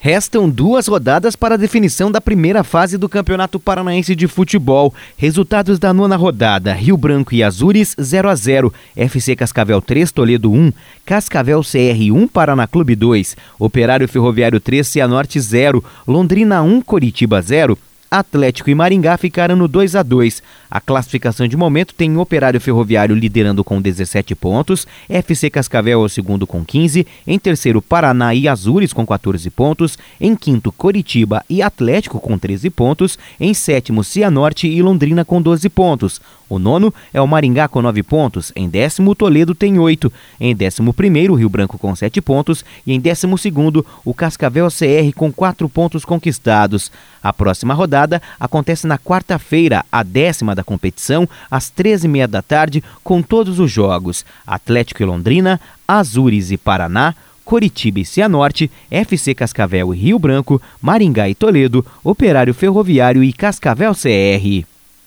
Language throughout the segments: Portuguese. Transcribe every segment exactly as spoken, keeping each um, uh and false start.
Restam duas rodadas para a definição da primeira fase do Campeonato Paranaense de Futebol. Resultados da nona rodada: Rio Branco e Azures zero a zero, F C Cascavel três, Toledo um, Cascavel C R um, Paraná Clube dois, Operário Ferroviário três, Cianorte zero, Londrina um, Coritiba zero. Atlético e Maringá ficaram no dois a dois. A classificação de momento tem Operário Ferroviário liderando com dezessete pontos, F C Cascavel é o segundo com quinze, em terceiro Paraná e Azures com quatorze pontos, em quinto Coritiba e Atlético com treze pontos, em sétimo Cianorte e Londrina com doze pontos. O nono é o Maringá com nove pontos, em décimo Toledo tem oito, em décimo primeiro Rio Branco com sete pontos e em décimo segundo o Cascavel C R com quatro pontos conquistados. A próxima rodada acontece na quarta-feira, a décima da competição, às treze e meia da tarde, com todos os jogos: Atlético e Londrina, Azures e Paraná, Coritiba e Cianorte, F C Cascavel e Rio Branco, Maringá e Toledo, Operário Ferroviário e Cascavel C R.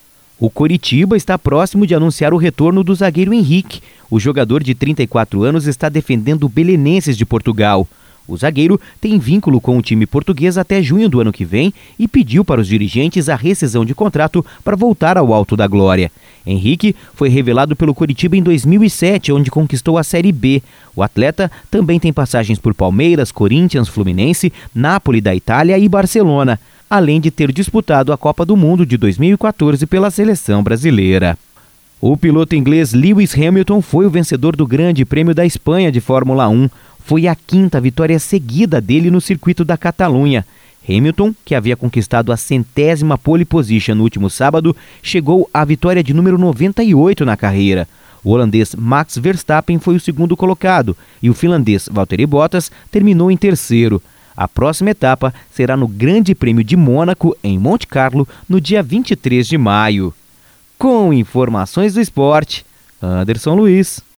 O Coritiba está próximo de anunciar o retorno do zagueiro Henrique. O jogador de trinta e quatro anos está defendendo o Belenenses de Portugal. O zagueiro tem vínculo com o time português até junho do ano que vem e pediu para os dirigentes a rescisão de contrato para voltar ao alto da glória. Henrique foi revelado pelo Coritiba em dois mil e sete, onde conquistou a Série B. O atleta também tem passagens por Palmeiras, Corinthians, Fluminense, Napoli da Itália e Barcelona, além de ter disputado a Copa do Mundo de dois mil e quatorze pela seleção brasileira. O piloto inglês Lewis Hamilton foi o vencedor do Grande Prêmio da Espanha de Fórmula um. Foi a quinta vitória seguida dele no circuito da Catalunha. Hamilton, que havia conquistado a centésima pole position no último sábado, chegou à vitória de número noventa e oito na carreira. O holandês Max Verstappen foi o segundo colocado e o finlandês Valtteri Bottas terminou em terceiro. A próxima etapa será no Grande Prêmio de Mônaco, em Monte Carlo, no dia vinte e três de maio. Com informações do esporte, Anderson Luiz.